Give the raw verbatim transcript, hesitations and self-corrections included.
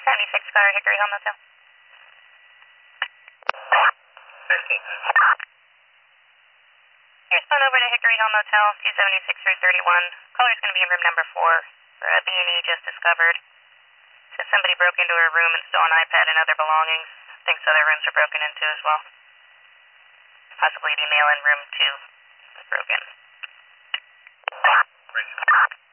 seventy-six car, Hickory Hill Motel. fifteen. Here's phone over to Hickory Hill Motel, two seventy-six through thirty-one. Caller's going to be in room number four. For a B and E just discovered. Says somebody broke into her room and stole an iPad and other belongings. Thinks other rooms are broken into as well. Possibly the mail in room two was broken. Bring it.